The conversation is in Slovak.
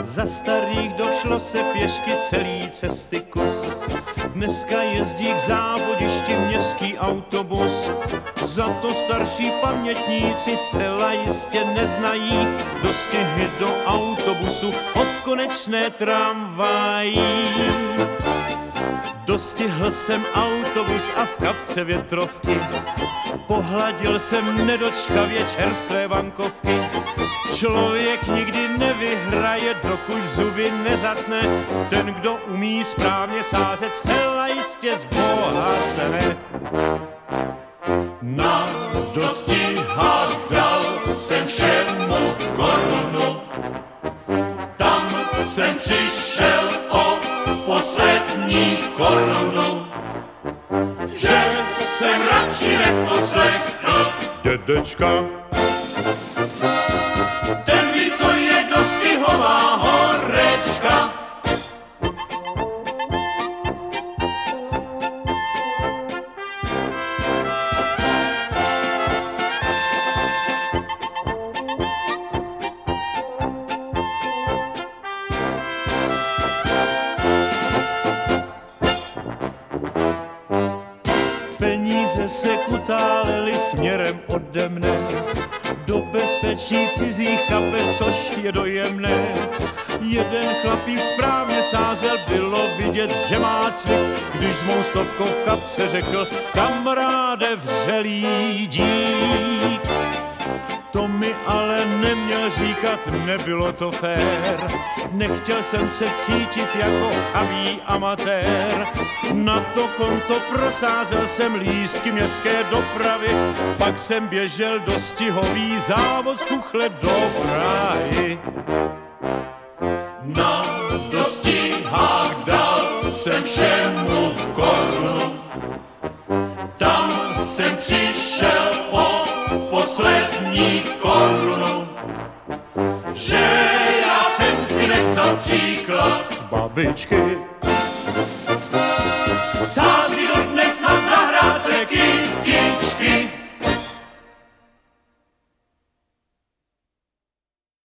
Za starých dob šlo se pěšky celý cesty kus. Dneska jezdí k závodišti městský autobus. Za to starší pamětníci zcela jistě neznají dostihy do autobusu od konečné tramvají. Dostihl jsem autobus a v kapce větrovky. Pohladil jsem nedočkavě čerstvé bankovky. Člověk nikdy nevyhraje, dokud zuby nezatne. Ten, kdo umí správně sázet, zcela jistě zbohatne. Na dostihách dal jsem všemu korunu. Tam jsem přišel o poslední korunu. Že jsem radši neposlechl Dědečka, ten ví, co je dostihová horečka. peníze se kutálely směrem ode mne do bezpečí cizích kapes, což je dojemné. Jeden chlapík správně sázel, bylo vidět, že má cvik, když s mou stovkou v kapse řekl: kamaráde, vřelý dík. To mi ale neměl říkat, nebylo to fér. Nechtěl jsem se cítit jako chavý amatér. Na to konto prosázel jsem lístky městské dopravy. Pak jsem běžel dostihový závod z Kuchle do Prahy. Na dostihách dal jsem všemu korunu. Tam jsem přišel o poslední korunu. Že já jsem si nevzal příklad Z babičky. sám